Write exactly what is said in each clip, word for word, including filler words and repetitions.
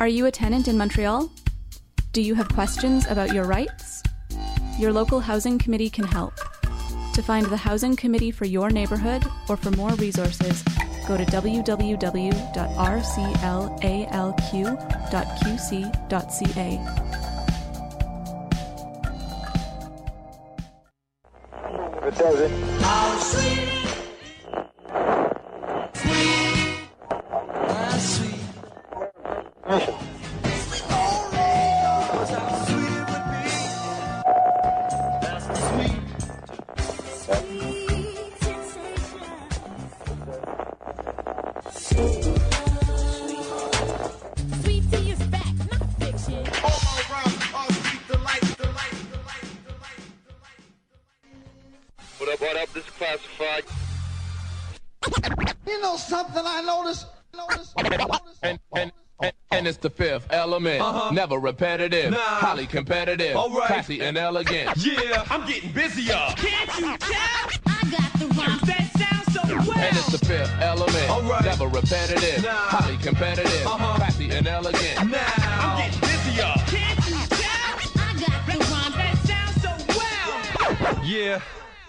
Are you a tenant in Montreal? Do you have questions about your rights? Your local housing committee can help. To find the housing committee for your neighborhood or for more resources, go to w w w dot r c l a l q dot q c dot c a. It does it. How sweet, sweet, how sweet. Mission. How sweet it would be. That's the sweet. Sweet tea is back, not fiction. All around, all sweet delight, delight, delight, delight, delight. What up, what up, this is Classified. You know something I noticed? Noticed? Noticed? And, and, and, and it's the fifth element. Uh-huh. Never repetitive. Nah. Highly competitive. All right. Classy and elegant. Yeah, I'm getting busier. Can't you tell? I got the rhymes that sound so well. And it's the fifth element. All right. Never repetitive. Nah. Highly competitive. Uh-huh. Classy and elegant. Now I'm getting busier. Can't you tell? I got the rhymes that sound so well. Yeah.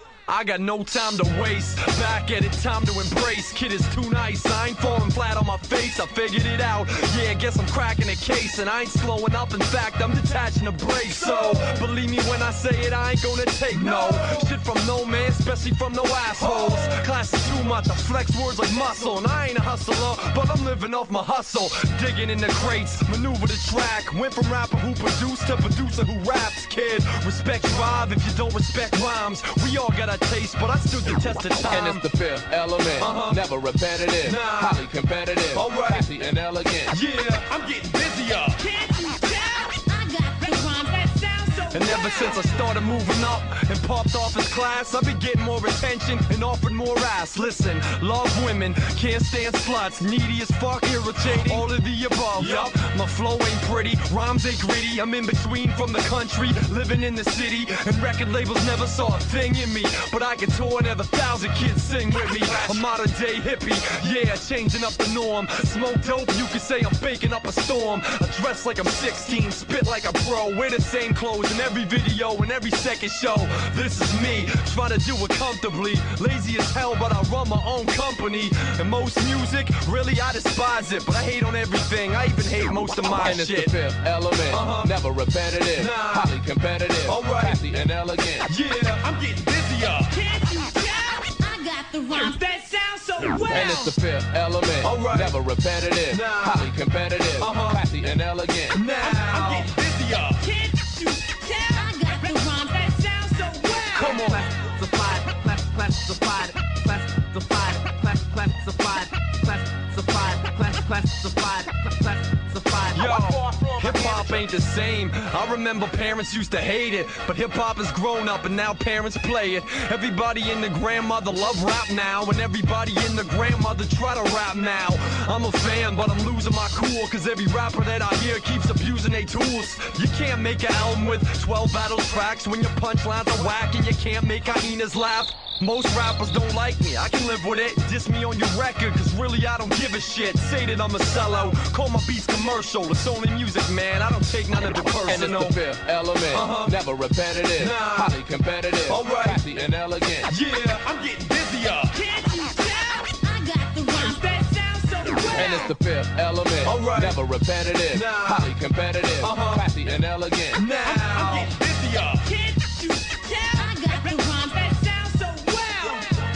I got no time to waste. Back at it, time to embrace. Kid is too nice. I ain't falling flat on my face. I figured it out. Yeah, guess I'm cracking a case. And I ain't slowing up. In fact, I'm detaching the brakes. So, believe me when I say it, I ain't gonna take no shit from no man, especially from no assholes. Class is too much. I flex words like muscle. And I ain't a hustler, but I'm living off my hustle. Digging in the crates, maneuver the track. Went from rapper who produced to producer who raps. Kid, respect drive if you don't respect rhymes. We all got a taste, but I stood the test of time. And it's the fifth element. Uh-huh. Never repetitive. Nah. Highly competitive. All right. Classy and elegant. Yeah, I'm getting busier. Can't you tell? I got the rhymes that sound so well. And ever since I started moving up and popped off his class, I've been getting more attention and offered more ass. Listen, love women, can't stand sluts, needy as fuck, irritating, all of the above. Yup, my flow ain't pretty, rhymes ain't gritty. I'm in between from the country, living in the city, and record labels never saw a thing in me. But I can tour and have a thousand kids sing with me. A modern day hippie, yeah, changing up the norm. Smoke dope, you could say I'm baking up a storm. I dress like I'm sixteen, spit like a pro, wear the same clothes in every video and every second show. This is me, trying to do it comfortably. Lazy as hell, but I run my own company. And most music, really I despise it. But I hate on everything, I even hate most of my And it's shit. the fifth element. Uh-huh. Never repetitive. Nah. Highly competitive. All right. Classy and elegant. Yeah, I'm getting busier. Can't you tell? I got the rhymes that sound so well. And it's the fifth element. All right. Never repetitive. Nah. Highly competitive. Uh-huh. Classy and elegant. Now I'm getting busier. Can't you tell? I got the rhymes that sound so well. Come on. Classified, class, classified, classified, class, classified, classified, class, classified, classified. Yo, hip-hop ain't the same. I remember parents used to hate it, but hip-hop has grown up and now parents play it. Everybody in the grandmother love rap now, and everybody in the grandmother try to rap now. I'm a fan, but I'm losing my cool, cause every rapper that I hear keeps abusing their tools. You can't make an album with twelve battle tracks when your punchlines are whack, and you can't make hyenas laugh. Most rappers don't like me, I can live with it. Diss me on your record, cause really I don't give a shit. Say that I'm a sellout, call my beats commercial. It's only music, man, I don't take none of the personal. And it's the fifth element. Uh-huh. Never repetitive. Nah. Highly competitive. All right. Classy and elegant. Yeah, I'm getting busier. Can't you tell? I got the rhymes that sound so well. And it's the fifth element. All right. Never repetitive. Nah. Highly competitive. Uh-huh. Classy and elegant. Now I'm getting busier. Can't you tell? I got the rhymes that sound so well.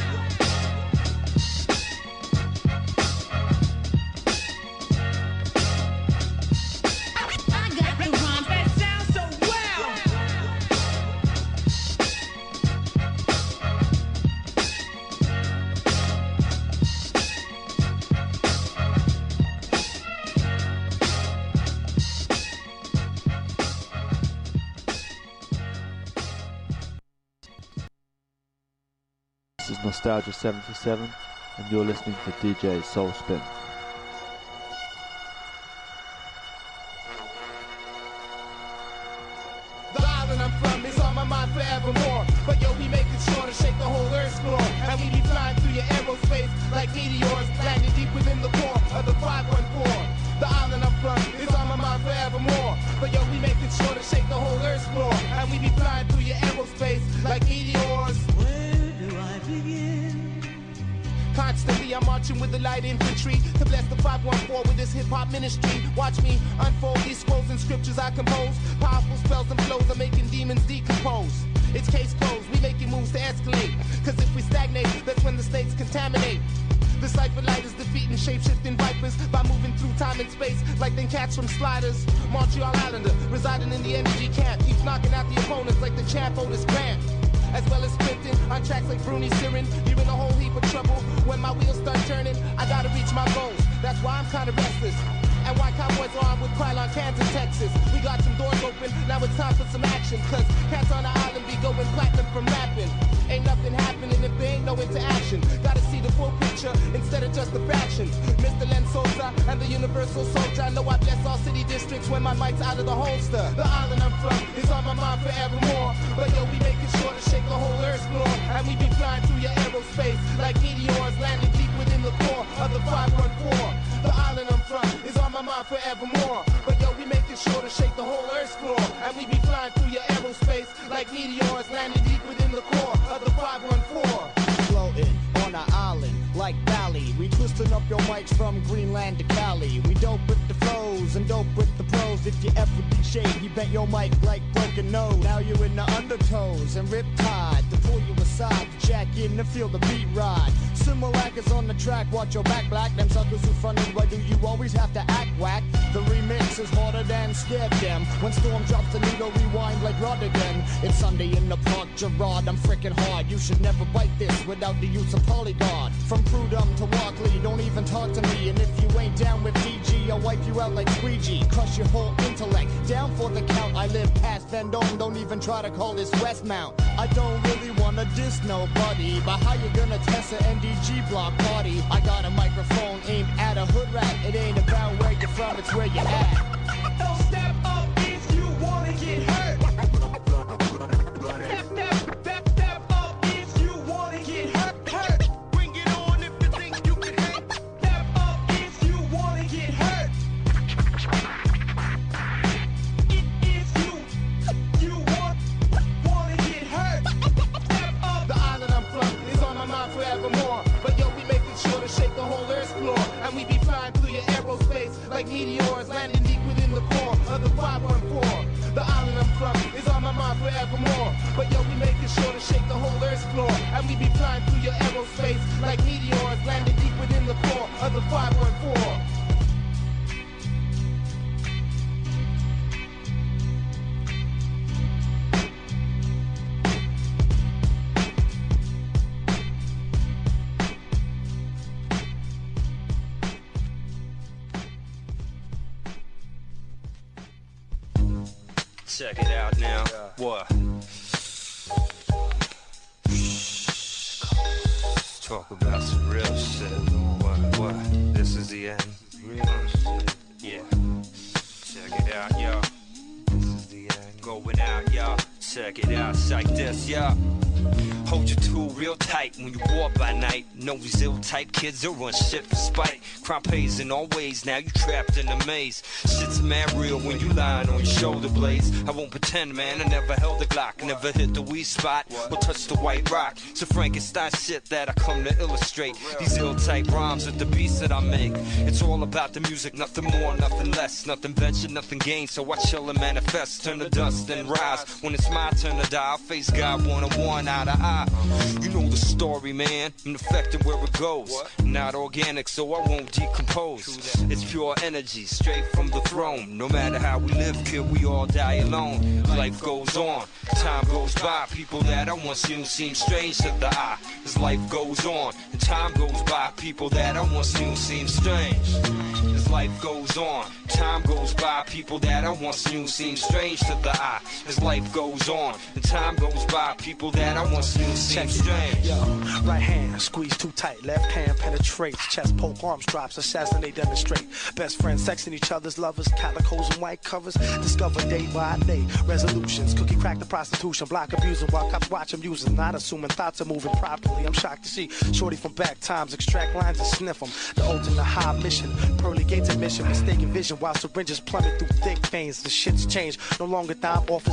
I got the rhymes that sound so well. This is Nostalgia seventy-seven, and you're listening to D J Soul Spin. The island I'm from is on my mind forevermore. But yo, we make it sure to shake the whole earth's floor. And we be flying through your aerospace like meteors, landing deep within the core of the five one four. The island I'm from is on my Constantly I'm marching with the light infantry to bless the five one four with this hip-hop ministry. Watch me unfold these scrolls and scriptures I compose. Powerful spells and flows are making demons decompose. It's case closed, we making moves to escalate. Cause if we stagnate, that's when the stakes contaminate. The cipher light is defeating shape-shifting vipers by moving through time and space like them cats from Sliders. Montreal Islander, residing in the energy camp, keeps knocking out the opponents like the champ Otis Grant. As well as sprinting on tracks like Bruni Siren. You're in a whole heap of trouble when my wheels start turning. I gotta reach my goals, that's why I'm kinda restless. And why cowboys are armed with Krylon cans in Texas. We got some doors open, now it's time for some action. Cause cats on the island be going platinum from rapping. Ain't nothing happening if there ain't no interaction. Gotta see the full picture instead of just the fraction. Mister Len Sosa and the Universal Soldier. I know I bless all city districts when my mic's out of the holster. The island I'm from is on my mind forevermore. But yo, we making sure to shake the whole earth's floor. And we be flying through your aerospace like meteors landing deep within the core of the five one four. The island I'm from is on my mind forevermore. But yo, we making sure to shake the whole earth's floor. And we be flying through your aerospace like meteors landing deep within the core of the five one four. Floating on an island like Bali. We twisting up your mics from Greenland to Cali. We dope with the flows and dope with the pros. If you ever be shade, you bent your mic like broken nose. Now you're in the undertows and riptide to pull you aside, to jack in and feel the beat ride. Similac is on the track, watch your back black. Them suckers who fronted, why do you always have to act whack? The remix is harder than scared them. When Storm drops the needle, rewind like Rod again. It's Sunday in the park, Gerard, I'm freaking hard. You should never bite this without the use of Polygon. From Prudhomme to Walkley, don't even talk to me. And if you ain't down with D G, I'll wipe you out like squeegee. Crush your whole intellect, down for the count. I live past Vendome, don't even try to call this Westmount. I don't really wanna diss nobody, but how you gonna test an N D G block party? I got a microphone aimed at a hood rat. It ain't about where you're from, it's where you're at. Don't step up if you wanna get hurt. Step, step, step, step up if you wanna get hurt. Hurt. Bring it on if you think you can hang. Step up if you wanna get hurt. If you, you want, wanna get hurt. Step up. The island I'm from is on my mind forevermore. But yo, we making sure to shake the whole earth's floor. And we be flying through your aerospace like meteors landing deep within the core of the five one four. The island I'm from is on my mind forevermore. But yo, we making sure to shake the whole earth's floor. And we be flying through your aerospace like meteors landing deep within the core of the five one four. Check it out now. What? Talk about some real shit. What? What? This is the end. Real shit. Yeah. Check it out, y'all. This is the end. Going out, y'all. Check it out. It's like this, y'all. Hold your tool real tight when you walk by night. Know these ill type kids, they'll run shit for spite. Crime pays in all ways, now you trapped in a maze. Shit's mad real when you lying on your shoulder blades. I won't pretend, man, I never held a Glock. Never hit the weed spot or touched the white rock. It's a Frankenstein shit that I come to illustrate. These ill type rhymes with the beats that I make. It's all about the music, nothing more, nothing less. Nothing ventured, nothing gained, so I chill and manifest. Turn to dust and rise. When it's my turn to die, I'll face God one-on-one, eye to eye. You know the story, man. I'm affected where it goes. Not organic, so I won't decompose. It's pure energy, straight from the throne. No matter how we live, kid, we all die alone. Life goes on, time goes by. People that I once knew seem strange to the eye. As life goes on, and time goes by. People that I once knew seem strange. As life goes on, time goes by. People that I once knew seem strange to the eye. As life goes on, and time goes by. People that I once knew seem strange. Yo, right hand squeeze too tight, left hand penetrates, chest poke, arms drops, assassinate, demonstrate. Best friends sexing each other's lovers, calicos and white covers. Discover day by day resolutions. Cookie crack the prostitution, block abusing while cops watch them using. Not assuming thoughts are moving properly. I'm shocked to see shorty from back times extract lines and sniff them. The ultimate high mission, pearly gates admission, mistaken vision while syringes plummet through thick veins. The shit's changed. No longer dime offers to get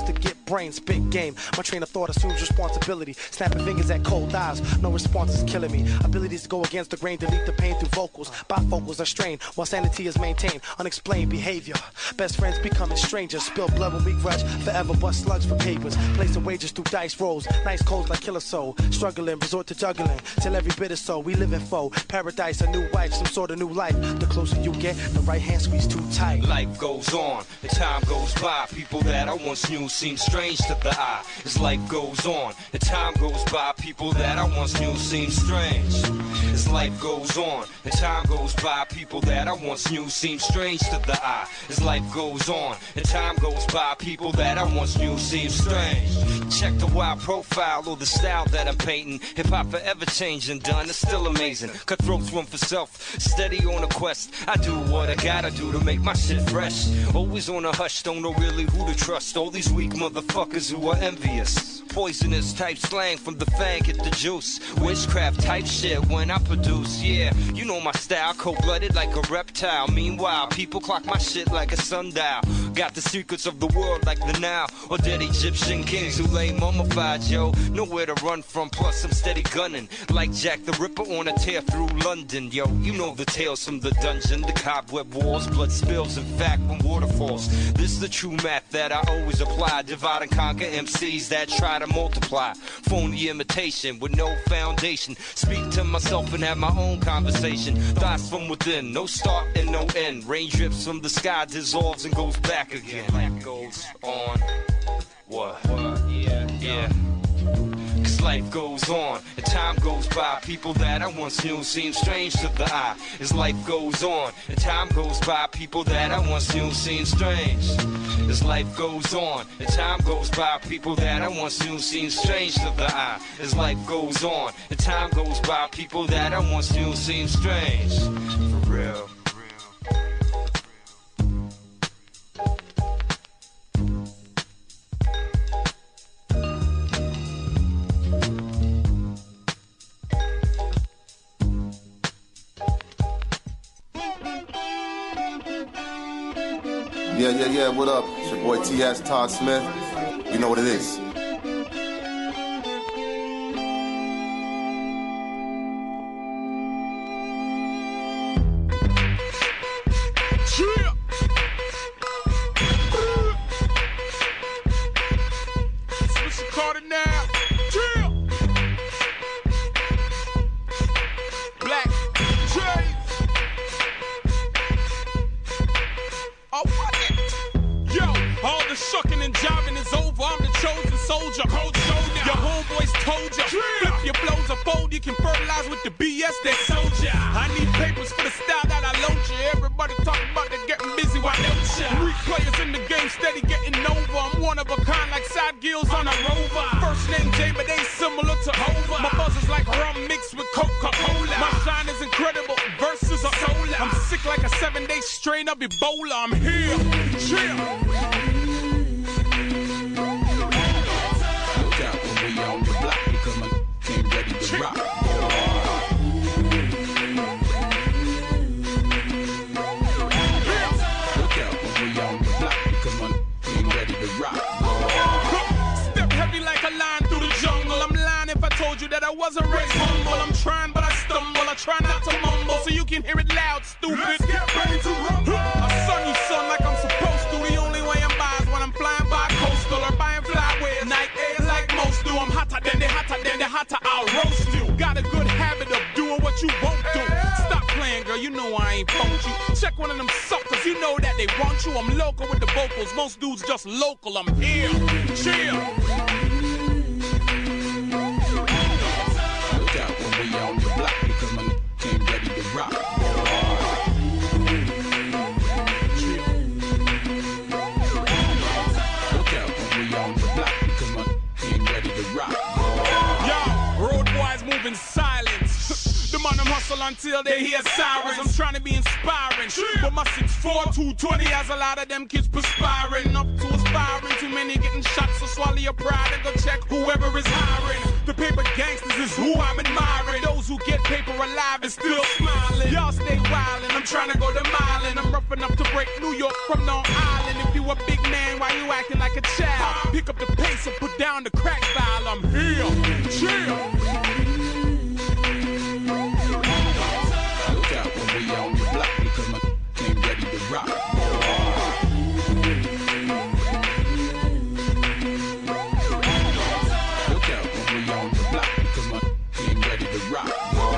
brains, big game. My train of thought assumes responsibility. Snapping fingers at cold eyes, no response is killing me. Abilities to go against the grain, delete the pain through vocals. Bifocals are strained, while sanity is maintained. Unexplained behavior. Best friends becoming strangers. Spill blood when we grudge, forever bust slugs for papers. Placing wages through dice rolls. Nice codes like Killer Soul. Struggling, resort to juggling. Till every bit is so. We live in foe. Paradise, a new wife, some sort of new life. The closer you get, the right hand squeeze too tight. Life goes on, and time goes by. People that I once knew seem strange to the eye. As life goes on, and time goes by. People that I once knew seem strange. As life goes on, and time goes by. People that I once knew seem strange to the eye. As life goes on, and time goes by. People that I once knew seem strange. Check the wild profile or the style that I'm painting. Hip hop forever changed and done, it's still amazing. Cutthroats run for self, steady on a quest. I do what I gotta do to make my shit fresh. Always on a hush, don't know really who to trust. All these weak motherfuckers who are envious. Poisonous type slang from the fang, hit the juice. Witchcraft type shit when I produce, yeah. You know my style, cold-blooded like a reptile. Meanwhile, people clock my shit like a sundial. Got the secrets of the world like the Nile. Or dead Egyptian kings who lay mummified, yo. Nowhere to run from, plus I'm steady gunning. Like Jack the Ripper on a tear through London, yo. You know the tales from the dungeon, the cobweb walls, blood spills, in fact, when waterfalls. This is the true math that I always apply. Divide and conquer M Cs that try to multiply. Phony imitation with no foundation. Speak to myself and have my own conversation. Thoughts from within, no start and no end. Rain drips from the sky, dissolves and goes back again. Life goes on. What? What? Yeah. Yeah. Cause life goes on, and time goes by. People that I once knew seem strange to the eye. As life goes on, and time goes by. People that I once knew seem strange. As life goes on, and time goes by. People that I once knew seem strange to the eye. As life goes on, and time goes by. People that I once knew seem strange. For real. Yeah, yeah, yeah, what up? It's your boy T S Todd Smith. You know what it is. Yeah. It's Mister Carter now. Yeah. Black Jays. Oh, what it? Yo, all the shucking and jiving is over. I'm the chosen soldier. Cold shoulder. Your homeboys told ya. Yeah. Flip your blows or fold. You can fertilize with the B S that sold ya. I need papers for the style that I loaned you. Everybody talking about they getting busy. Why don't ya? Three players in the game steady getting over. I'm one of a kind like side gills on a rover. First name J, but they similar to Hova. My buzz is like rum mixed with Coca-Cola. My shine is incredible. Verses are solar. I'm sick like a seven-day strain of Ebola. I'm here. Chill. Look out when we on the block because my team ready to rock. Look out when we on the block because my team ready to rock. Step heavy like a lion through the jungle. I'm lying if I told you that I wasn't raised humble. I'm trying but I stumble. I try not to mumble so you can hear it loud, stupid. Let's get ready to rumble. I son you son like I'm supposed to. The only way I'm by is when I'm flying by coastal or buying flyways. Night air like most do. I'm hotter than the hotter than the hotter. I'll roast you. Got a good habit of doing what you won't do. Stop playing, girl. You know I ain't phoned you. Check one of them suckers. You know that they want you. I'm local with the vocals. Most dudes just local. I'm here. Chill. Look out when we on the block because my team ready to rock. Look out when we on the block because my team ready to rock. Yo, road boys moving silence. The man them hustle until they hear sirens. I'm trying to be inspiring, but my six four, two twenty has a lot of them kids perspiring. Up to aspiring, too many getting shot, so swallow your pride and go check whoever is hiring. The paper gangsters is who I'm admiring. Those who get paper alive and still smiling. Y'all stay wildin', I'm trying to go to Milan. I'm rough enough to break New York from Long Island. If you a big man, why you acting like a child? Pick up the pen around the crack vial, I'm here. Chill. Look out when we on your block because my ain't ready to rock. Look out when we on your block because my ain't ready to rock.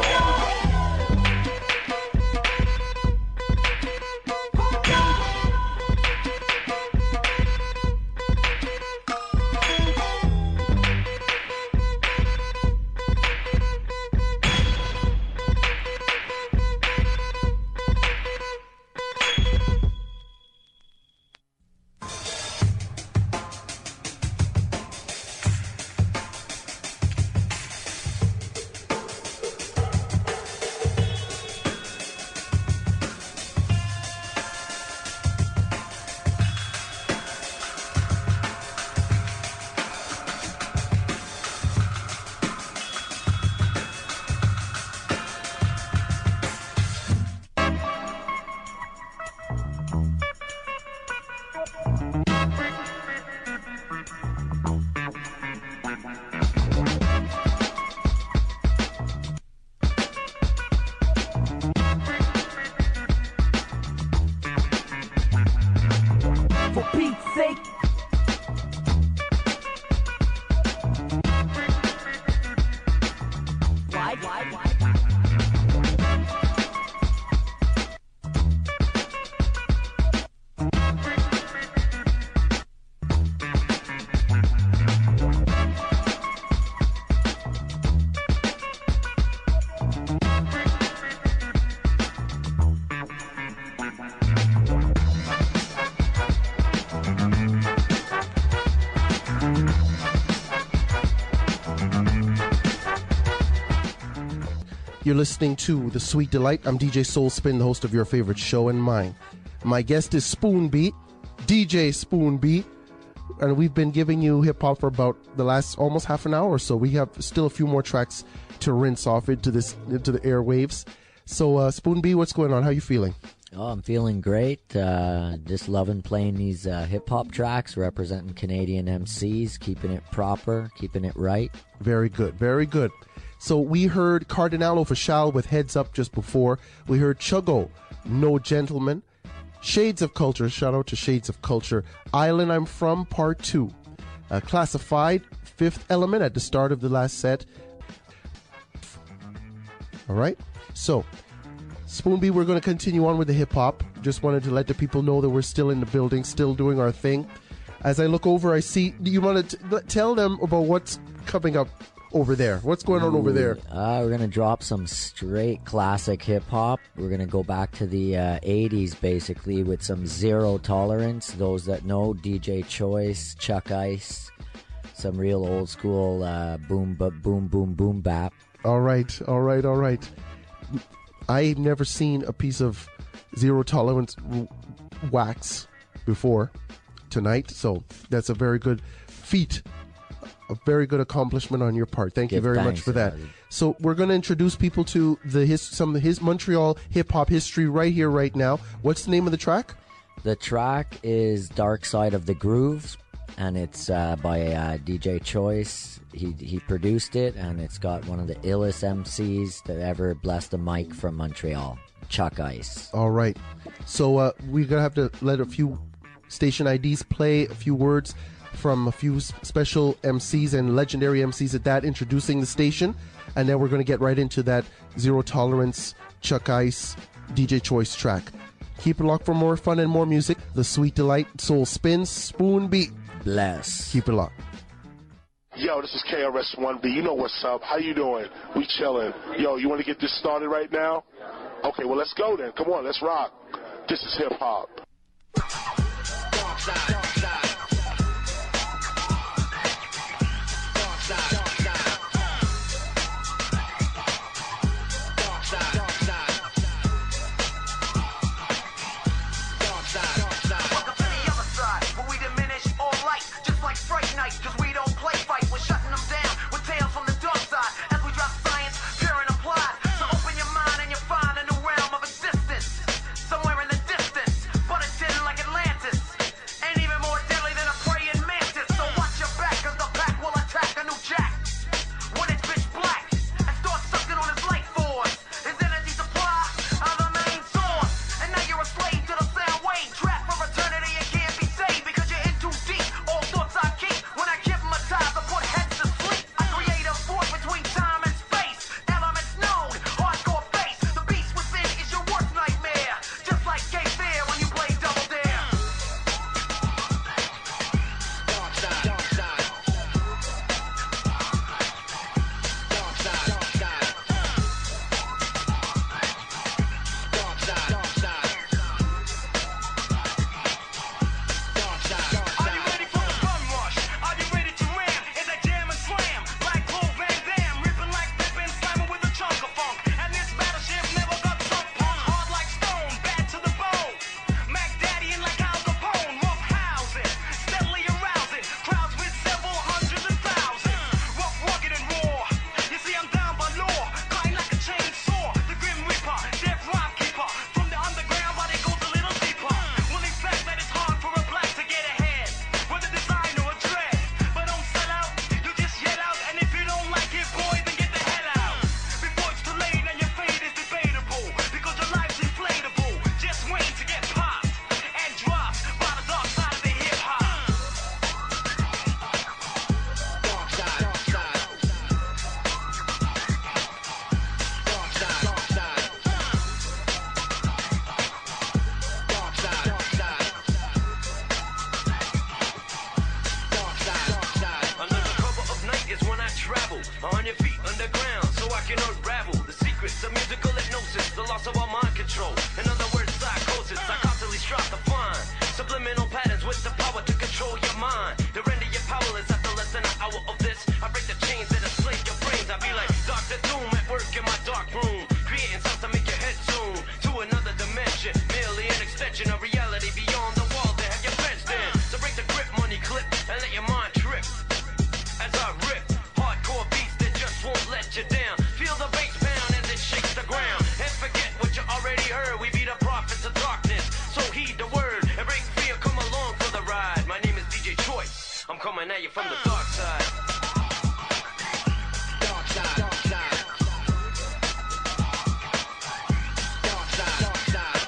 You're listening to The Sweet Delight. I'm D J Soul Spin, the host of your favorite show and mine. My guest is Spoonbeat, D J Spoonbeat, and we've been giving you hip-hop for about the last almost half an hour or so. We have still a few more tracks to rinse off into this into the airwaves. So, uh, Spoonbeat, what's going on? How you feeling? Oh, I'm feeling great. Uh, just loving playing these uh, hip-hop tracks, representing Canadian M Cs, keeping it proper, keeping it right. Very good, very good. So we heard Cardinal Official with Heads Up just before. We heard Chuggo, No Gentleman. Shades of Culture, shout out to Shades of Culture. Island I'm From, Part two. Uh, Classified, Fifth Element at the start of the last set. All right, so Spoonbeat, we're going to continue on with the hip-hop. Just wanted to let the people know that we're still in the building, still doing our thing. As I look over, I see, do you want to t- tell them about what's coming up over there? What's going on over there? Uh, we're going to drop some straight classic hip-hop. We're going to go back to the uh, eighties, basically, with some Zero Tolerance. Those that know, D J Choice, Chuck Ice, some real old-school uh, boom, bu- boom, boom, boom bap. All right, all right, all right. I've never seen a piece of Zero Tolerance w- wax before tonight, so that's a very good feat. A very good accomplishment on your part. Thank Give you very thanks, much for that. everybody. So we're going to introduce people to the his, some of his Montreal hip-hop history right here, right now. What's the name of the track? The track is Dark Side of the Grooves, and it's uh, by uh, D J Choice. He he produced it, and it's got one of the illest M Cs that ever blessed a mic from Montreal, Chuck Ice. All right. So uh, we're going to have to let a few station I Ds play, a few words from a few special M Cs and legendary M Cs at that, introducing the station, and then we're going to get right into that Zero Tolerance, Chuck Ice, D J Choice track. Keep it locked for more fun and more music. The Sweet Delight, Soul Spins, Spoonbeat. Bless. Keep it locked. Yo, this is K R S one B. You know what's up. How you doing? We chilling. Yo, you want to get this started right now? Okay, well, let's go then. Come on, let's rock. This is hip-hop. Somewhere in the distance, but it's hidden like Atlantis. Ain't even more hypnosis, the loss of all mind control. In other words, psychosis, I constantly strive to find subliminal patterns with the power to control your mind, to render you powerless after less than an hour of this. I break the chains that enslave your brains. I be like Doctor Doom at work in my dark room, creating sounds to make your head zoom to another dimension, merely an extension of reality beyond the wall that have your friends in. So break the grip, money clip, and let your mind trip as I rip hardcore beats that just won't let you down. Feel the bass pound as it shakes the ground, and forget what you already heard. We be the prophets of darkness, so heed the word and break free or come along for the ride. My name is D J Choice. I'm coming at you from the dark side. Dark side, dark side. Dark side, dark side.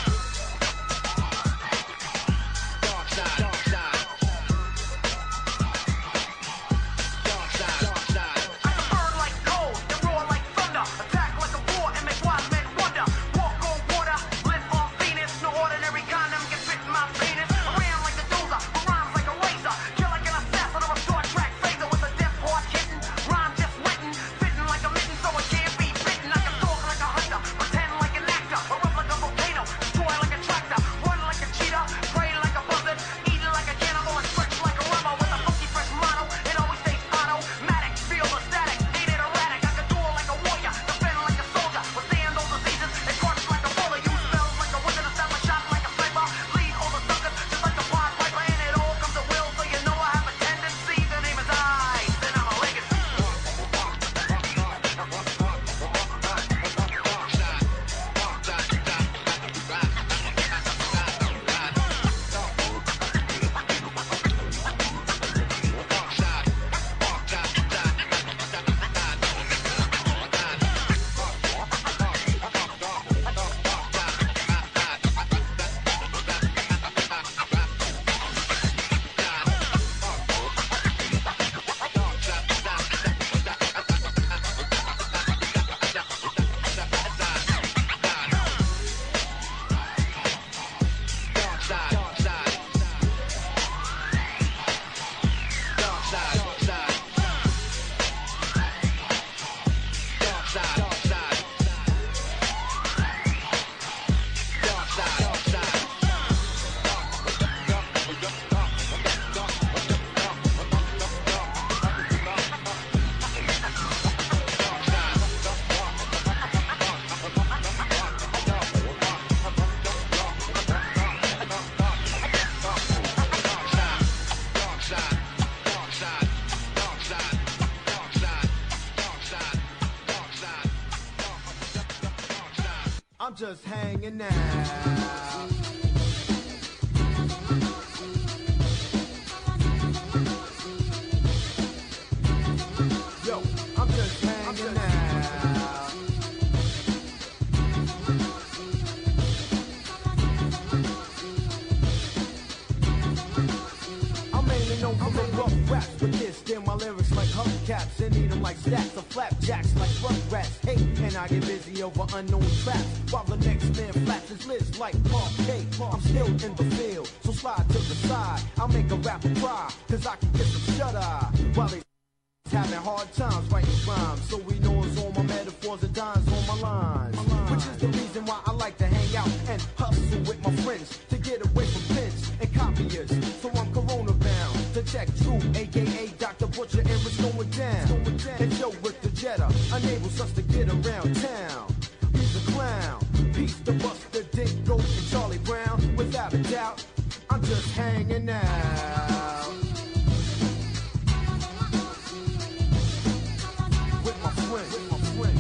Dark side, dark side. Dark side, dark side. I can burn like cold and roar like thunder, attack like a war and make wild men wonder. Walk on water, live on Venus, no ordinary condom can fit in my penis. Around like a dozer, with rhymes like a razor, kill like an assassin or a Star Trek phaser with a death hard kitten. Rhyme just written, fitting like a mitten so it can't be bitten. I can talk like a hunter, pretend like an actor, erupt like a volcano, destroy like a tractor, run like a cheetah, pray like a buzzard, eat like a cannibal and stretch like a rubber with a funky fresh motto. It always stays automatic, feel the static, ain't it erratic? I can duel like a warrior, defend like a soldier, withstand all diseases and crush like a bully. Use spells like a wizard, stop a shot like a sniper, lead all the suckers just like a Pied Piper. And it all comes to will, so you know I have a tendency. The name is I, then I'm a legacy. I'm just hanging out. Yo, I'm just hanging out. I'm mainly known for the rough raps, but this, they're my lyrics like hubcaps and eat them like stacks of flapjacks like rugrats. Hey, and I get busy over unknown traps while the next man flaps his lips like Parquet. I'm still in the field, so slide to the side. I'll make a rapper cry, cause I can get some shut-eye while they having hard times writing rhymes. So we know it's all my metaphors and dimes on my lines, which is the reason why I like to hang out and hustle with my friends to get away from pens and copiers. So I'm corona bound to check True, aka Doctor Butcher, and what's going down. And Joe with the Jetta enables us to get around town. He's a clown, peace to Buster Dingo and Charlie Brown. Without a doubt, I'm just hanging out with my friends. With my friends.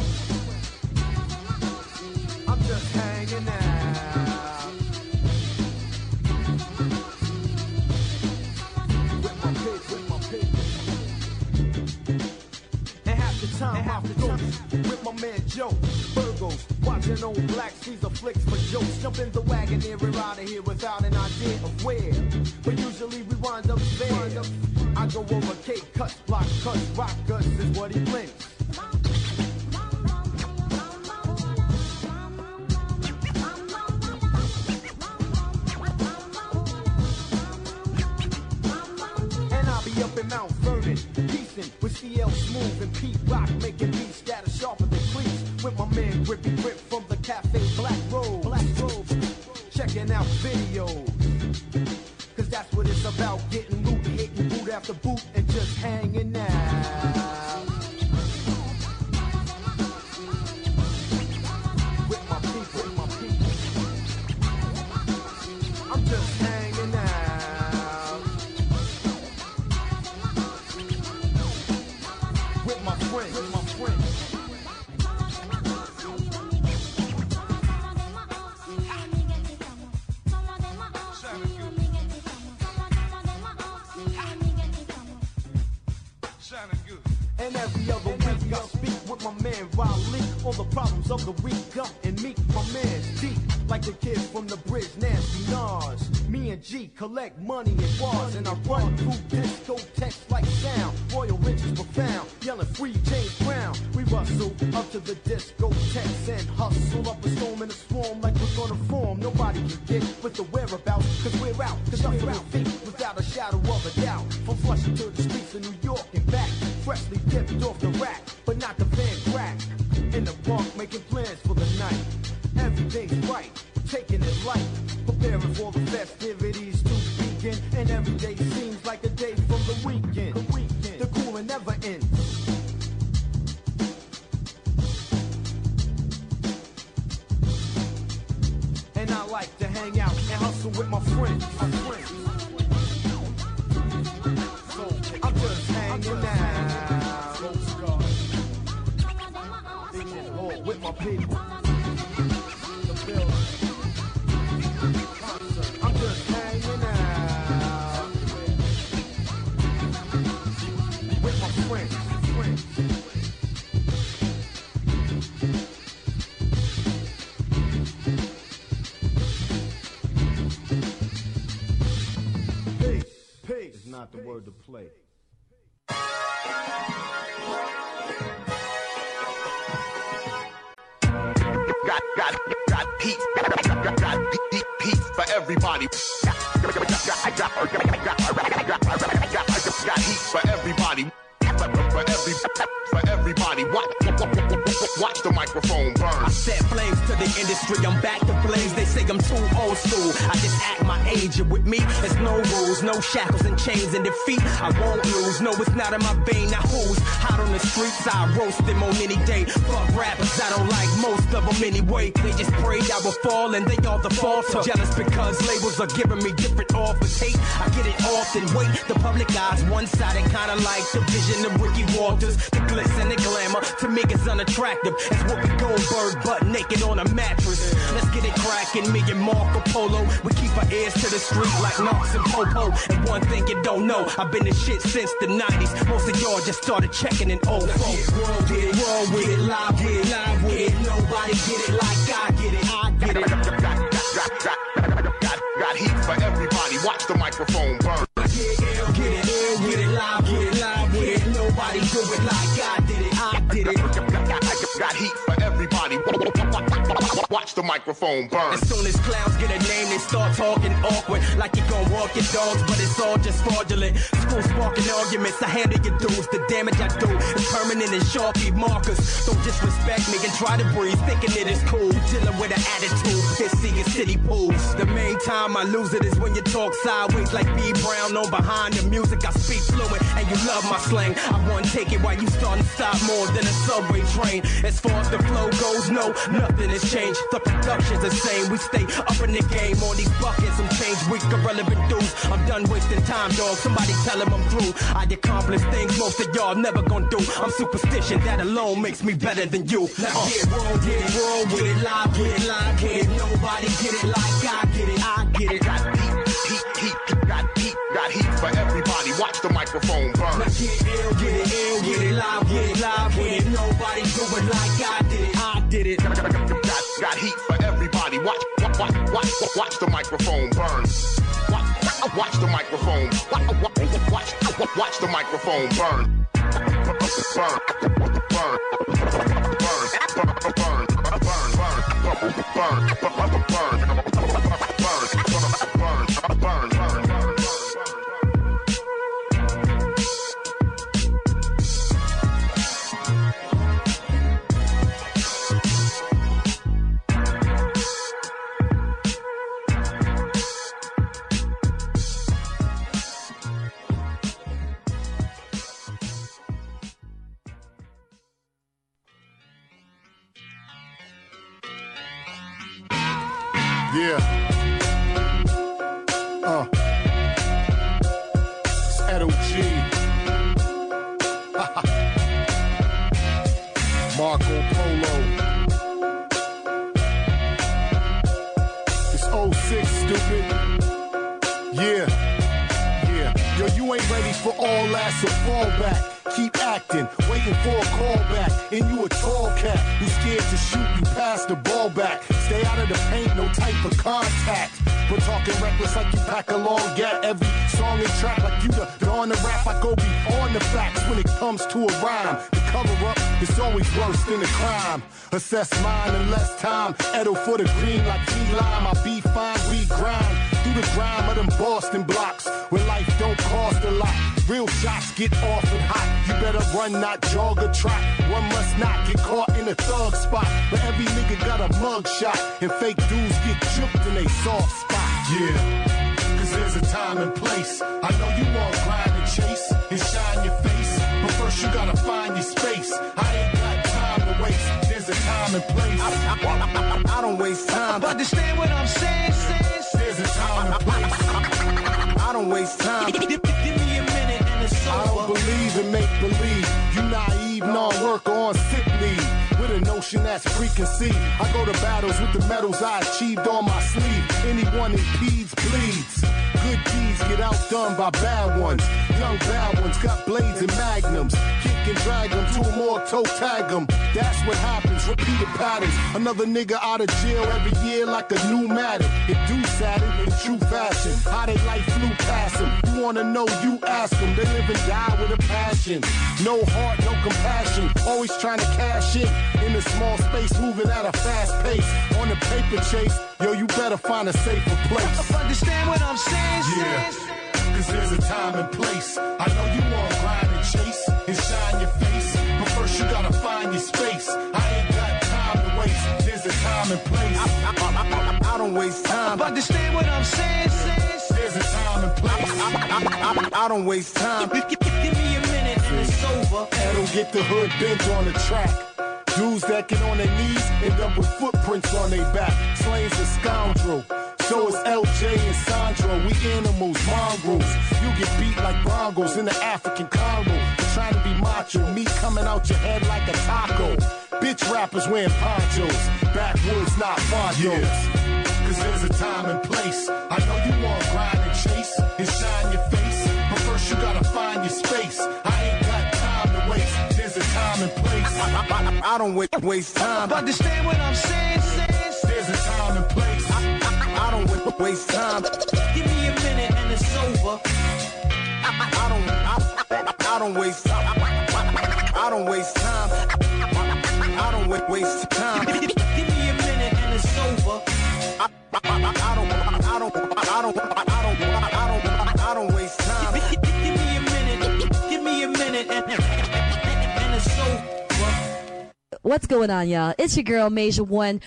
I'm just hanging out with my kids, with my kids. And half the time, half the time with my man Joe Burgos, watching old Black Caesar flicks for jokes. Jump in the wagon and we're out of here without an idea of where, but usually we wind up there. I go over cake cuts, block cuts, rock guts is what he blends. And I'll be up in Mount Vernon, piecing with C L Smooth and Pete Rock, making beats that are sharper than cleats. With my man Grippy Grip from cafe, black robe, black robe, checking out videos. Cause that's what it's about, getting loot, hitting boot after boot, and just hanging out. With my people, with my people. I'm just hanging out. With my friends, with my friends. And every other week I speak with my man Raleigh on the problems of the week up and meet my man deep like the kid from the bridge, Nancy Nas. Me and G collect money in bars and I run through discotheques like sound. Royal riches profound, yelling free James Brown. We rustle up to the discotheques and hustle up a storm in a swarm like we're gonna form. Nobody can get with the whereabouts, cause we're out, cause I'm out feet without a shadow of a doubt. From Flushing to the streets of New York and back, freshly dipped off the rack, but not the van crack. In the park making plans for the night. Everything's right, taking it light, preparing for the festivities to begin. And every day seems like a day from the weekend. The weekend, the cooling never ends. And I like to hang out and hustle with my friends. My friends. So I'm just hanging out with my people. I'm just hanging out with my friends. friends. Peace, peace is not the word to play. Got, got, got heat, got, got, got, got heat, heat for everybody. Got, got, got, got, got, got heat for everybody. For every, for everybody. Watch, watch the microphone burn. I set flames to the industry. I'm back to blaze. They say I'm too old school. I just act my age. And with me, there's no rules, no shackles and chains and defeat. I won't lose. No, it's not in my vein. Now who's hot on the streets? I roast them on any day. Fuck rappers, I don't like most of them anyway. They just prayed I would fall and they all defaulter. Jealous because labels are giving me different offers. Hate, I get it often. Wait, the public eye's one-sided, kinda like the vision of Ricky Walters. The glitz and the glamour to me is unattractive as Whoopi Goldberg butt naked on a mattress. Let's get it crackin', me and Marco Polo. We keep our ears to the street like Knox and Popo. And one thing you don't know, I've been in shit since the nineties. Most of y'all just started checking in oh four. World with it, world with it, live with it, live with it. Nobody get it like I get it, I get it. Got, got, got, got, got, got heat for everybody. Watch the microphone burn. Get it, ill, get it, ill with it, live with it, live with it. Nobody do it like I did it, I did it. Got heat for everybody. Watch the microphone burn. As soon as clowns get a name, they start talking awkward, like you gon' walk your dogs, but it's all just fraudulent. School sparking arguments, I handle your dues. The damage I do is permanent and Sharpie markers. Don't disrespect me and try to breathe, thinking it is cool. Dealing with an attitude, pissy in city pools. The main time I lose it is when you talk sideways like B. Brown on behind the music. I speak fluent and you love my slang. I won't take it while you starting to stop more than a subway train. As far as the flow goes, no, nothing has changed. The production's the same. We stay up in the game on these buckets. Some change weak, irrelevant dudes. I'm done wasting time, dog. Somebody tell him I'm through. I accomplish things most of y'all never gonna do. I'm superstition, that alone makes me better than you. Now uh. get roll, get it, roll with it, live with it, live with it. Nobody get it like I get it, I get it. Got heat, heat, heat, got heat, got heat for everybody. Watch the microphone burn. Now get ill, get it, ill, get it, live with it, live with it. Nobody do it like I did it, I did it. Got, got, got, got heat for everybody. Watch, watch, watch, watch, watch the microphone burn. Watch, watch the microphone. Watch, watch, watch, watch the microphone burn. Burn, burn, burn, burn, burn, burn, burn, burn, burn, burn, burn. Yeah. Uh. It's Edo G. Marco Polo. It's oh six, stupid. Yeah. Yeah. Yo, you ain't ready for all that, so fall back. Keep acting, waiting for a call back. And you a tall cat who's scared to shoot you past the ball back. Stay out of the paint, no type of contact. But talking reckless like you pack a long gat. Every song and track like you the on the rap. I go beyond the facts when it comes to a rhyme. The cover up is always worse than the crime. Assess mine in less time. Edo for the green like T-Lime. I be fine, we grind. Through the grime of them Boston blocks. Where life don't cost a lot. Real shots get off and hot. You better run, not jog or trot. One must not get caught in a thug spot. But every nigga got a mug shot. And fake dudes get juked in they soft spot. Yeah, cause there's a time and place. I know you want grind and chase and shine your face. But first you gotta find your space. I ain't got time to waste. There's a time and place. I, I, I, I, I don't waste time. Understand what I'm saying, sis? There's a time and place. I don't waste time. Give, give me a minute and it's over. I don't believe in make believe. You naive, non-worker on sick leave. With a notion that's preconceived. I go to battles with the medals I achieved on my sleeve. Anyone impedes, bleeds. Good deeds get outdone by bad ones. Young bad ones got blades and magnums. Kick and drag them, two more toe tag them. That's what happens, repeated patterns. Another nigga out of jail every year like a new matter. It do sadden in true fashion. How they life flew past them. You wanna know, you ask them. They live and die with a passion. No heart, no compassion. Always trying to cash in. In a small space, moving at a fast pace. On the paper chase, yo, you better find a safer place. Understand what I'm saying, yeah. sis? Cause there's a time and place. I know you want grind and chase and shine your face. But first you gotta find your space. I ain't got time to waste. There's a time and place. I, I, I, I, I don't waste time. Understand what I'm saying, sis? There's a time and place. I, I, I, I, I don't waste time. Give, give, give me a minute and it's over. That'll get the hood bent on the track. Dudes that get on their knees end up with footprints on their back. Slaying's a scoundrel. So is L J and Sandro. We animals, mongrels. You get beat like bongos in the African Congo. You're trying to be macho. Meat coming out your head like a taco. Bitch rappers wearing ponchos. Backwoods, not fondos. Yeah. Cause there's a time and place. I know you want grind and chase and shine your face. But first you gotta find your space. I ain't got time to waste. There's a time and place. I, I, I, I don't waste, waste time. Understand what I'm saying, sis? There's a time and place. I, I, I don't waste time. Give me a minute and it's over. I, I, I don't I, I, I don't waste time. I, I, I don't waste time. I, I don't waste time. Give me a minute and it's over. I, I, I don't I don't I don't I don't I don't I don't waste time. Give me a minute. Give me a minute and, and it's over. What's going on, y'all? It's your girl, Major One.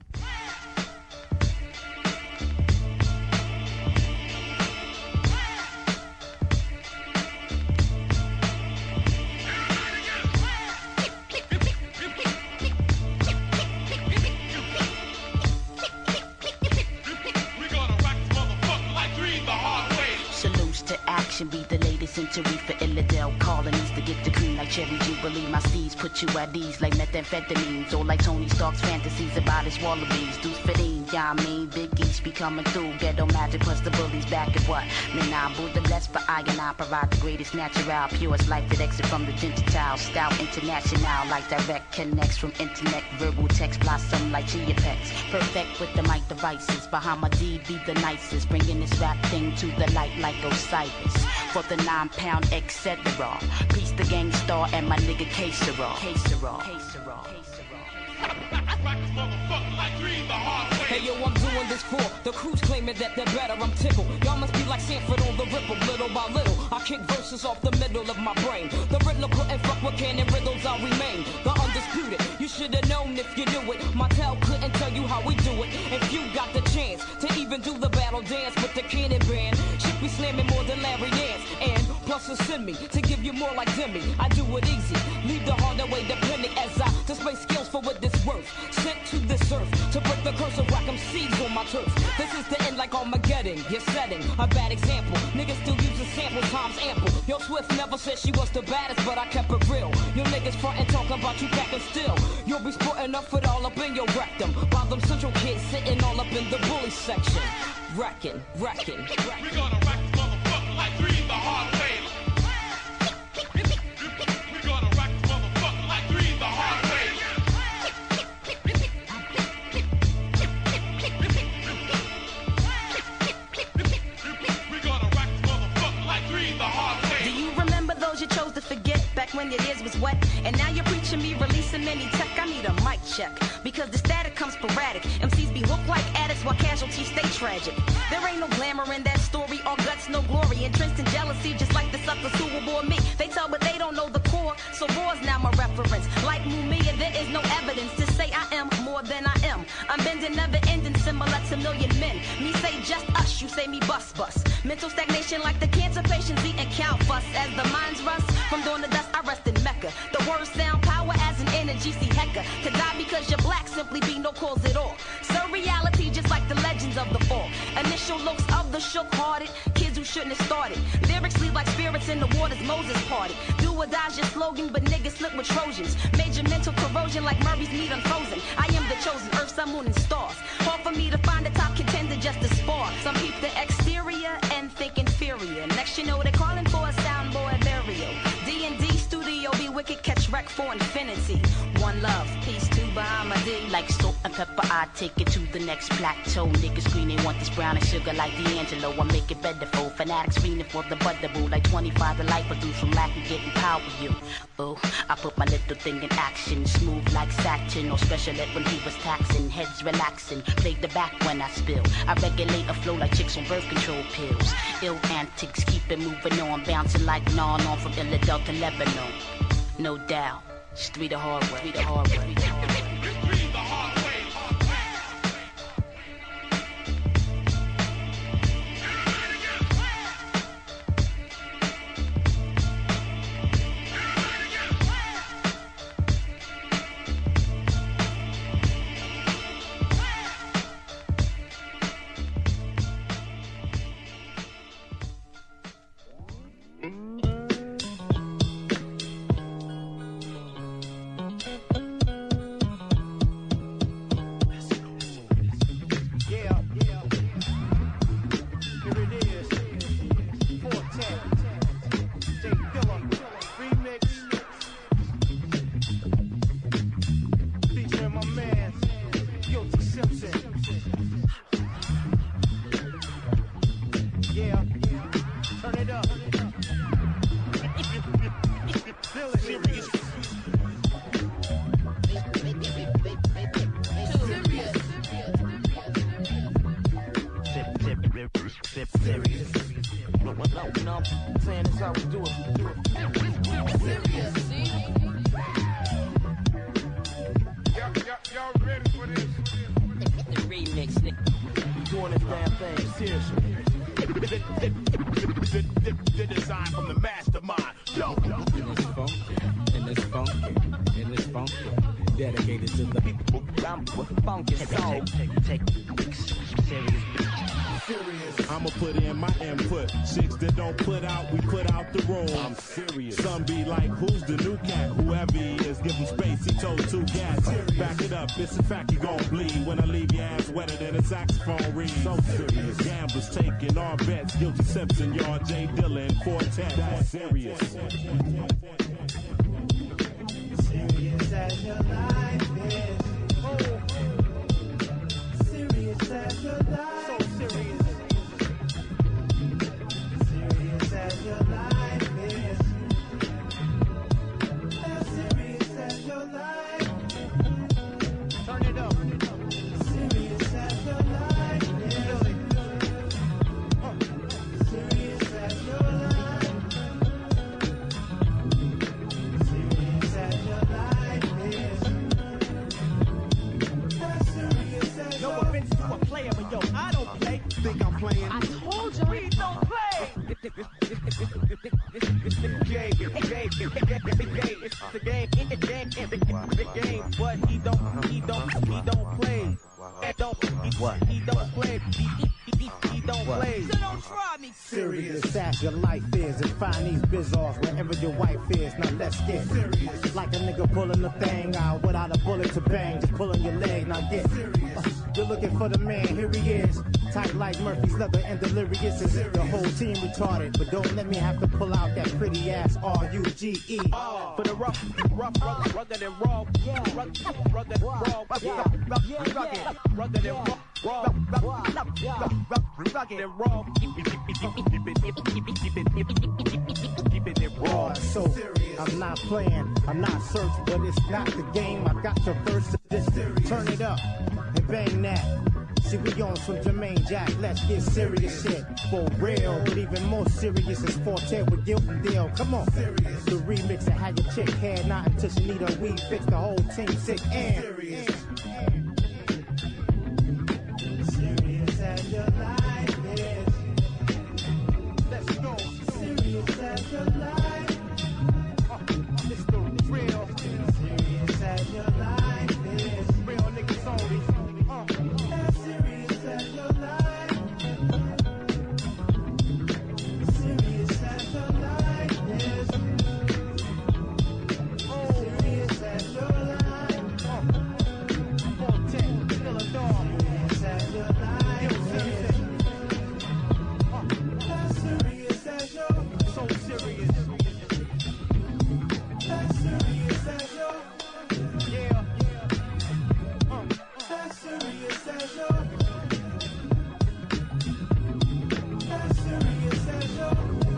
Be the latest century for Illidale colonies to get the cream like Cherry Jubilee. My steeds put you at ease like methamphetamines or like Tony Stark's fantasies about his wallabies. Dudes fitting, yeah, I mean, Big East be coming through. Ghetto magic plus the bullies back at what? Man, I'm Buddha blessed for I and I provide the greatest natural, purest life that exit from the Gentile. Style international like direct connects from internet, verbal text blossom like chia pets. Perfect with the mic devices. Behind my D be the nicest. Bringing this rap thing to the light like Osiris. For the nine pound et cetera. Peace the gang star and my nigga K-Sera. K-Sera. K-Sera. Hey yo, I'm doing this for the crews claiming that they're better. I'm tickled. Y'all must be like Sanford on the Ripple, little by little. I kick verses off the middle of my brain. The Riddler couldn't fuck with cannon riddles. I remain the undisputed. You should have known if you knew it. My tell couldn't tell you how we do it. If you got the chance to even do the battle dance with the cannon band, shit be slamming more than Larry Dance. And plus hustle send me to give you more like Demi. I do it easy, leave the harder way depending as I display skills for what this worth. Sent to this earth to break the curse of whack 'em seeds on my turf. This is the end like Armageddon. You're setting a bad example. Niggas still using sample times ample. Yo, Swift never said she was the baddest, but I kept it real. Yo, niggas frontin' talking about you packing still. You'll be sporting up it all up in your rectum. While them central kids sitting all up in the bully section. Wrecking, wrecking, wrecking. We gonna wreck the motherfucker like three the hard way. We gonna wreck the motherfucker like three the hard way. We gonna wreck the motherfucker like three the hard way. Do you remember those you chose to forget back when your ears was wet? And now you're preaching me releasing any tech. I need a mic check because the static comes sporadic. M Cs be hooked like addicts while casualties stay tragic. There ain't no glamour in that story, all guts, no glory. Entrenched in jealousy, just like the suckers who will bore me. They tell, but they don't know the core, so war's now my reference. Like Mumia, there is no evidence to say I am more than I am. I'm bending, never ending, similar to million men. Me say just us, you say me bust bust. Mental stagnation like the cancer patients eating cow fuss. As the minds rust from dawn to dust, I rest in Mecca. The words sound power as an energy, see Hecka. To die because you're black simply be no cause at all. So reality just like the legends of the fall. Initial looks of the shook-hearted kids who shouldn't have started. Lyrics leave like spirits in the waters Moses parted. Do or die's your slogan, but niggas slip with Trojans. Major mental corrosion like Murray's meat unfrozen. I am the chosen, earth, sun, moon, and stars. Hard for me to find a top contender just to spar. Some peep the exterior and think inferior. Next you know they're calling for a soundboy burial. D and D studio be wicked, catch wreck for infinity. One love, peace to Bahama D. Like salt and pepper, I take it to the next plateau. Niggas scream they want this brown and sugar like D'Angelo. I make it better for fanatics screaming for the butterboo. Like twenty-five to life produce from lack of getting power you. Oh, I put my little thing in action. Smooth like satin or special ed when he was taxing. Heads relaxing, play the back when I spill. I regulate a flow like chicks on birth control pills. Ill antics, keep it moving on. Bouncing like non on from Illidale to Lebanon. No doubt, it's three the hard way, three the hard way, three the hard way. I'ma put in my input. Chicks that don't put out, we put out the room. I'm serious. Some be like, who's the new cat? Whoever he is, give him space. He told two cats. Back it up, it's a fact you gon' bleed when I leave your ass wetter than a saxophone reed. So serious. Gamblers taking our bets. Guilty Simpson, y'all J Dilla and Quartet. That's serious. Serious as your life is. Oh. Serious as your life. So serious. Serious as your life is. As serious as your life. Turn it up. Serious as your life is. Serious as your life. Serious as your life is. As serious as your life. No offense to a player, but yo, I don't play. Think I'm playing? I told you we don't play. What? He don't play. He, he, he don't play. So don't try me. Serious as your life is, and find these biz-offs wherever your wife is. Now let's get serious. Like a nigga pulling the thing out without a bullet to bang, just pulling your leg. Now get serious. Uh, you're looking for the man, here he is. Tight like Murphy's leather and delirious as if the whole team retarded. But don't let me have to pull out that pretty ass R U G E. For the rough, rough, rugged, rugged and raw. Yeah, rugged, rugged, raw. Yeah, rugged, rugged, rugged and raw. Raw, rugged and raw. Keep it raw. So I'm not playing, I'm not searching, but it's not the game. I got your first of this. Turn it up and bang that. See, we on some Jermaine Jack, let's get serious shit. For real, but even more serious is Forte with Guilt and Deal. Come on. Serious. The remix that had your chick head not until she need a weed fix. The whole team sick and serious. Serious as your life is. Let's go. Serious as your life. Uh, it's the real. Serious as your life is. Real niggas only. Uh. Serious as your life. Serious as your life is. Oh, serious as your life. Forte, still a dog. Serious as your life. As serious as your. So serious. As serious as your. Yeah. Uh, as serious as your. As serious as your.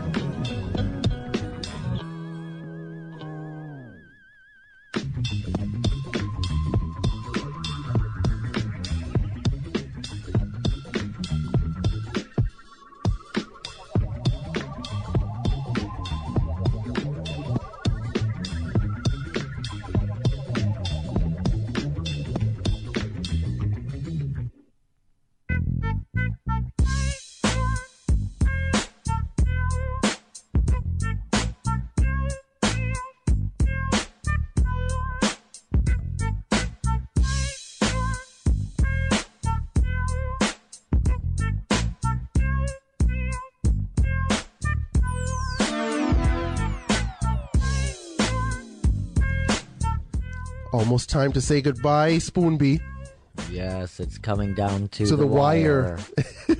Almost time to say goodbye, Spoonbee. Yes, it's coming down to, To the, the wire. wire.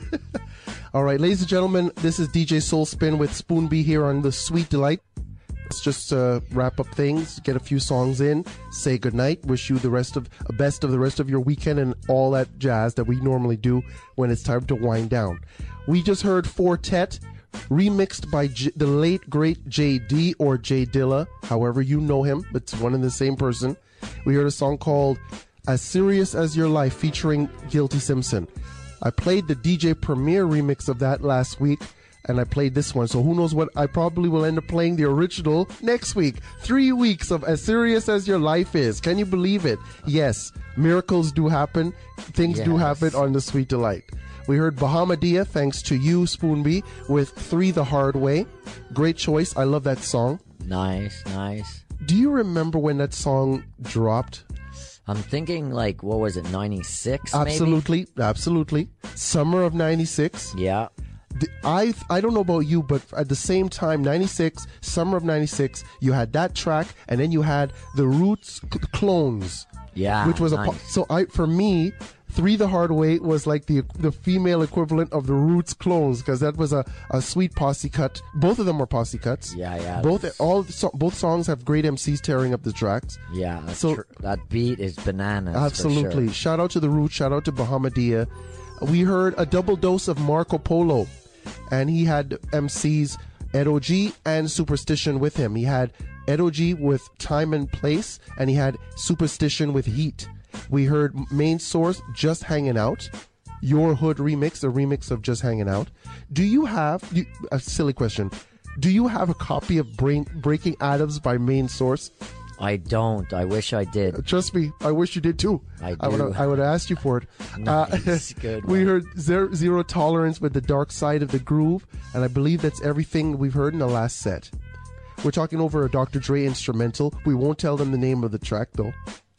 All right, ladies and gentlemen, this is D J Soul Spin with Spoonbee here on the Sweet Delight. Let's just uh, wrap up things, get a few songs in, say goodnight, wish you the rest of uh, best of the rest of your weekend and all that jazz that we normally do when it's time to wind down. We just heard Fortet, remixed by J- the late great J D or J Dilla, however you know him, it's one and the same person. We heard a song called As Serious as Your Life featuring Guilty Simpson. I played the D J Premier remix of that last week, and I played this one. So who knows what? I probably will end up playing the original next week. Three weeks of As Serious as Your Life Is. Can you believe it? Yes, miracles do happen. Things do Yes. happen on the Sweet Delight. We heard Bahamadia, thanks to you, Spoonbee, with Three the Hard Way. Great choice. I love that song. Nice, nice. Do you remember when that song dropped? I'm thinking like, what was it, ninety-six maybe? Absolutely, absolutely. Summer of ninety-six. Yeah. The- I I don't know about you, but at the same time, ninety-six, summer of ninety-six, you had that track, and then you had the Roots c- clones. Yeah, Which was a po- nice. so I for me, Three the Hard Way was like the the female equivalent of the Roots clones, because that was a, a sweet posse cut. Both of them were posse cuts. Yeah, yeah. Both all so, both songs have great M Cs tearing up the tracks. Yeah, that's So- tr- that beat is bananas. Absolutely. For sure. Shout out to the Roots. Shout out to Bahamadia. We heard a double dose of Marco Polo, and he had M Cs Ed O G and Superstition with him. He had Ed O G with Time and Place, and he had Superstition with Heat. We heard Main Source, Just Hanging Out. Your Hood remix, a remix of Just Hanging Out. Do you have, you, a silly question, do you have a copy of Brain, Breaking Atoms by Main Source? I don't. I wish I did. Trust me, I wish you did too. I I would do. have, I would have asked you for it. Nice. Good We one. heard zero, zero Tolerance with The Dark Side of the Groove, and I believe that's everything we've heard in the last set. We're talking over a Doctor Dre instrumental. We won't tell them the name of the track though.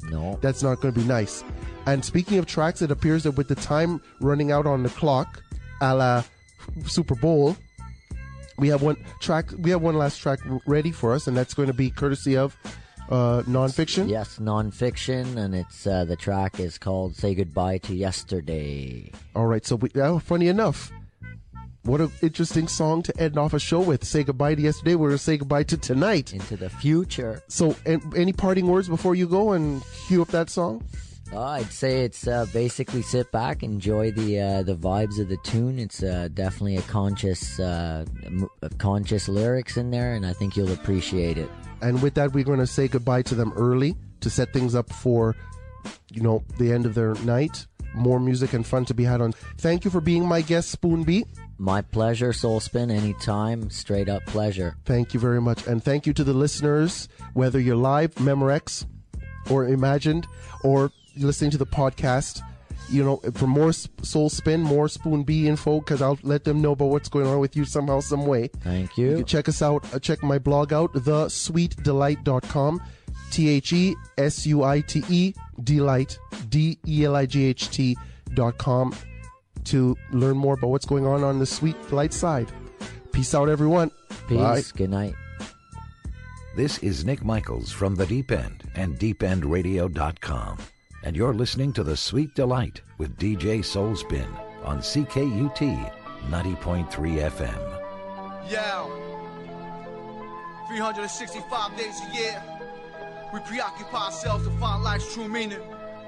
No. That's not going to be nice. And speaking of tracks, it appears that with the time running out on the clock, a la Super Bowl, we have one track. We have one last track ready for us, and that's going to be courtesy of uh, Nonfiction. Yes, Nonfiction, and it's uh, the track is called "Say Goodbye to Yesterday." All right. So, we, oh, funny enough, what an interesting song to end off a show with. Say goodbye to yesterday. We're going to say goodbye to tonight. Into the future. So, and, any parting words before you go and cue up that song? Uh, I'd say it's uh, basically sit back, enjoy the uh, the vibes of the tune. It's uh, definitely a conscious uh, m- conscious lyrics in there, and I think you'll appreciate it. And with that, we're going to say goodbye to them early to set things up for, you know, the end of their night. More music and fun to be had on. Thank you for being my guest, Spoon Beat. My pleasure, Soul Spin, anytime. Straight up pleasure. Thank you very much. And thank you to the listeners, whether you're live, Memorex, or imagined, or listening to the podcast. You know, for more Soul Spin, more Spoon B info, because I'll let them know about what's going on with you somehow, some way. Thank you. You can check us out, uh, check my blog out, the sweet delight dot com. T H E S U I T E, Delight, D E L I G H T dot com to learn more about what's going on on the Sweet Delight side. Peace out, everyone. Peace. Bye. Good night. This is Nick Michaels from The Deep End and deep end radio dot com. And you're listening to The Sweet Delight with D J Soul Spin on C K U T ninety point three F M. Yeah. three hundred sixty-five days a year, we preoccupy ourselves to find life's true meaning.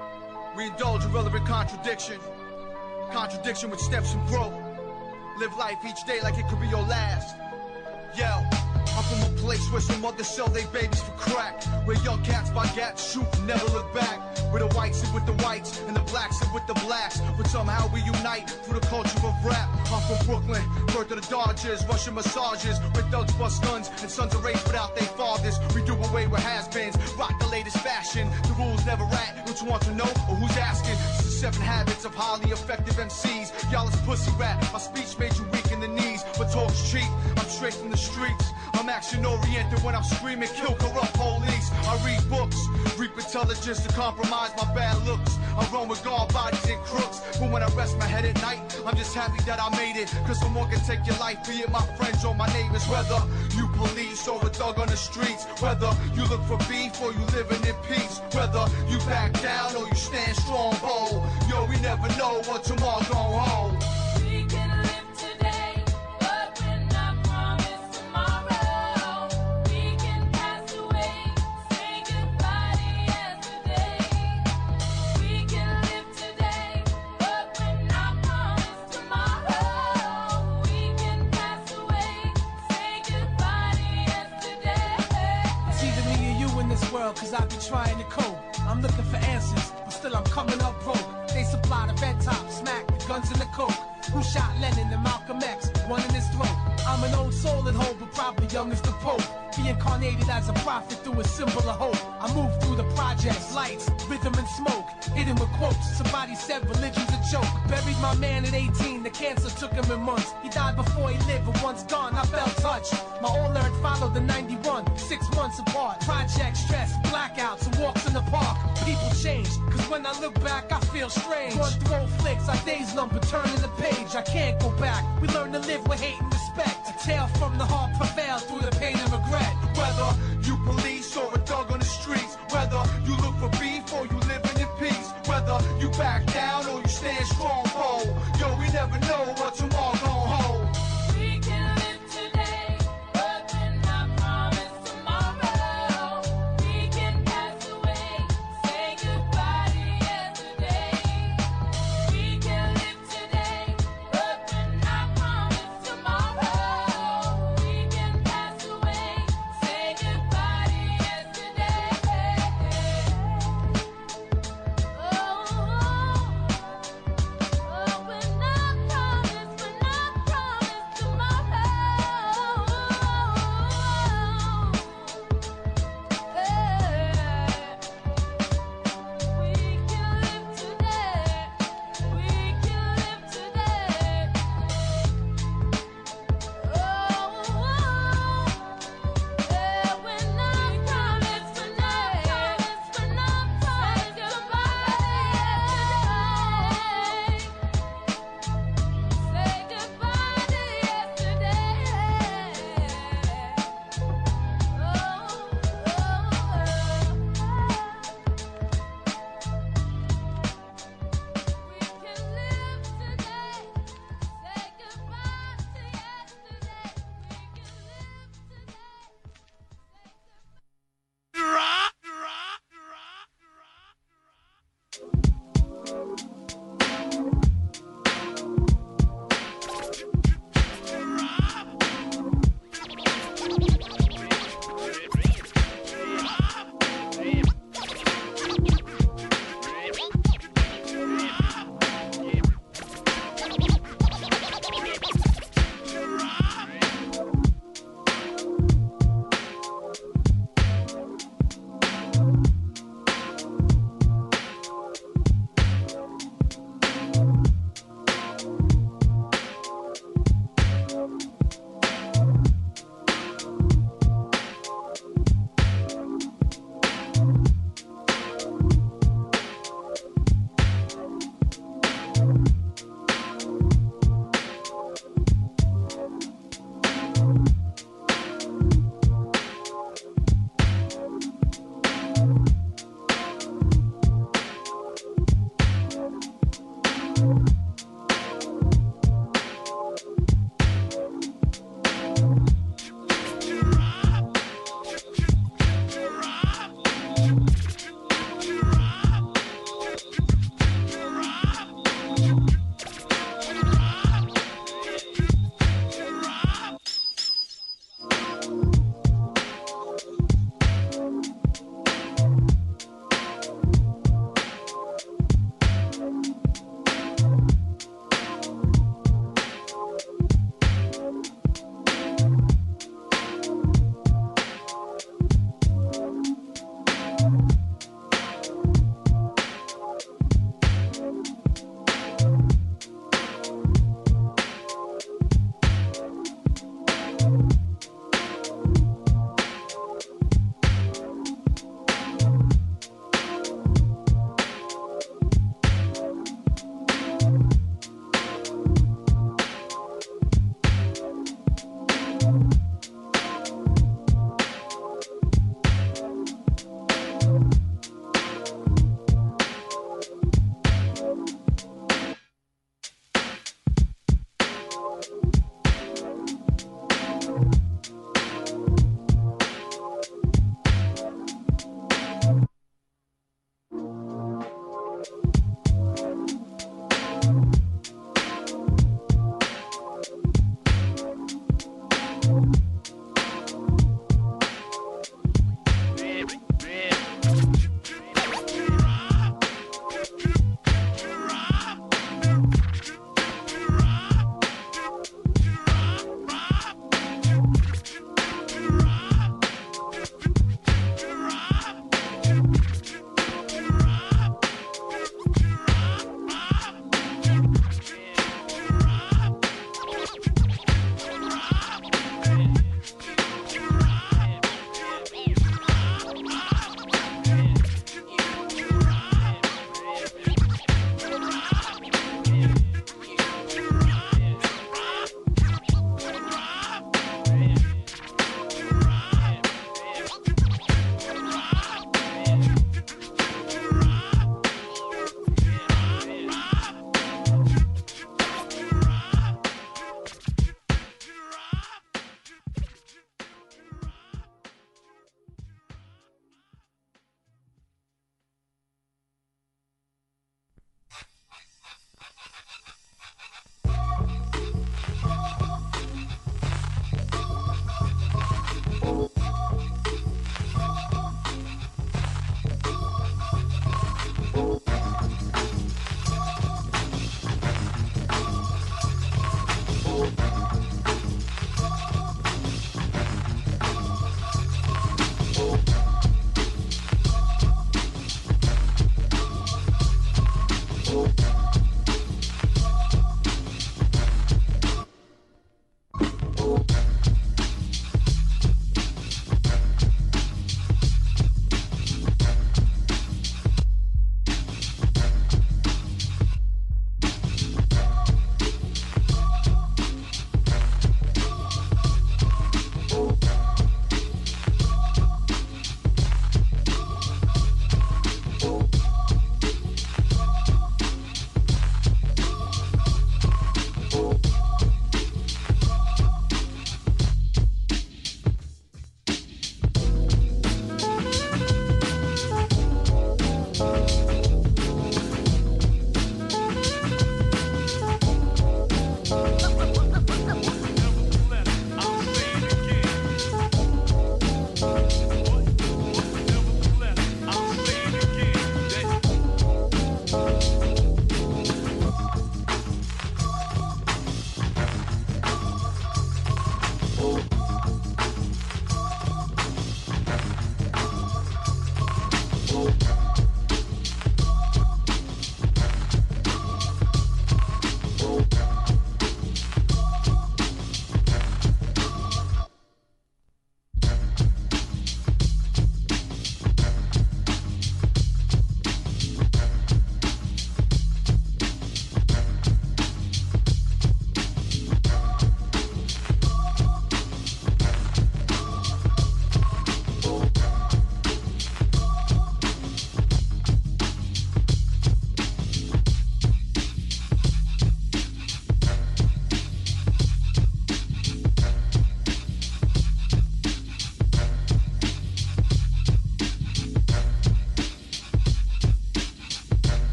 We indulge in relevant contradiction. Contradiction which steps from growth. Live life each day like it could be your last. Yeah. I'm from a place where some mothers sell their babies for crack, where young cats buy gats, shoot, and never look back, where the whites sit with the whites and the blacks sit with the blacks, but somehow we unite through the culture of rap. I'm from Brooklyn, birth of the Dodgers, Russian massages, where thugs bust guns and sons are raised without their fathers. We do away with has-beens, rock the latest fashion, the rules never rat. Don't you want to know, or who's asking? It's the seven habits of highly effective M Cs. Y'all is pussy rap, my speech made you weak in the knees, but talk's cheap. I'm straight from the streets. I'm action-oriented when I'm screaming, kill corrupt police. I read books, reap intelligence to compromise my bad looks. I run with guard bodies and crooks, but when I rest my head at night, I'm just happy that I made it. Cause someone can take your life, be it my friends or my neighbors. Whether you police or a thug on the streets, whether you look for beef or you living in peace, whether you back down or you stand strong, bold. Yo, we never know what tomorrow gon' hold. We can live today, but we're not promised tomorrow. We can pass away, say goodbye to yesterday. We can live today, but we're not promised tomorrow. We can pass away, say goodbye to yesterday. It's either me or you in this world, cause I be trying to cope. I'm looking for answers, but still I'm coming up broke. They supply the red top, smack the guns and the coke. Who shot Lennon and Malcolm X, one in his throat? I'm an old soul at home, but probably young as the Pope. Reincarnated as a prophet through a symbol of hope. I move through the projects, lights, rhythm and smoke. Hidden with quotes, somebody said religion's a joke. Buried my man at eighteen, the cancer took him in months. He died before he lived, but once gone, I felt touched. My old learned followed the ninety-one, six months apart. Project stress, blackouts, and walks in the park. People change, cause when I look back, I feel strange. Run through old flicks, our days number, turning the page. I can't go back. We learn to live with hate and respect. A tale from the heart prevails through the pain and regret. Whether you police or a thug on the streets, whether you look for beef or you living in peace, whether you back down or you stand strong, bold. Yo, we never know what tomorrow gon' hold. We can live today, but we're not promised tomorrow. We can pass away, say goodbye to yesterday. We can live today, but we're not promised tomorrow. We can pass away, say goodbye to yesterday. Oh,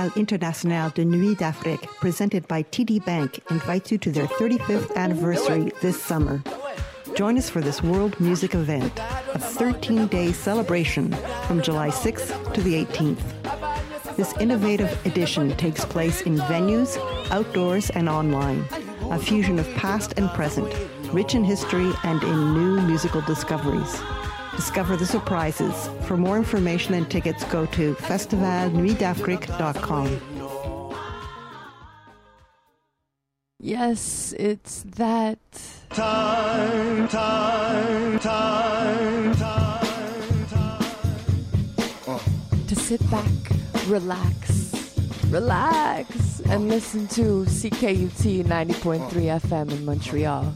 Festival International de Nuit d'Afrique, presented by T D Bank, invites you to their thirty-fifth anniversary this summer. Join us for this world music event, a thirteen-day celebration from July sixth to the eighteenth. This innovative edition takes place in venues, outdoors, and online, a fusion of past and present, rich in history and in new musical discoveries. Discover the surprises. For more information and tickets, go to festival nuit d'afrique dot com. Yes, it's that time, time, time, time, time. to sit back, relax, relax, and listen to C K U T ninety point three F M in Montreal.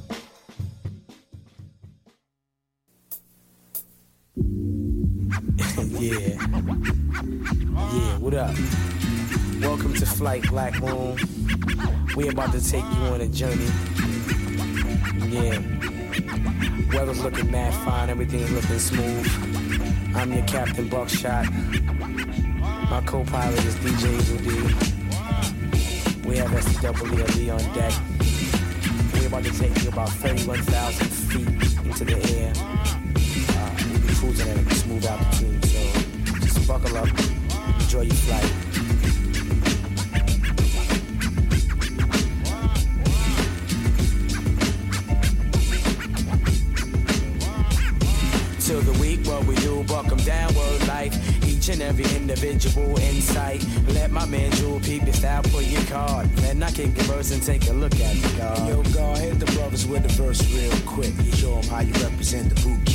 Yeah. Yeah, what up? Welcome to Flight Black Moon. We about to take you on a journey. Yeah. Weather's looking mad fine, everything is looking smooth. I'm your Captain Buckshot. My co-pilot is D J Eagle D. We have S T W L E on deck. We're about to take you about thirty-one thousand feet into the air. Uh, we'll be cruising at a smooth altitude, so just buckle up, enjoy your flight. Till the week, what we do, buck 'em down, word life. Each and every individual insight. Let my man Jewel peep your style, put your card. Then I kick the verse and take a look at the guard. Yo, God, hit the brothers with the verse real quick. You show 'em how you represent the boot.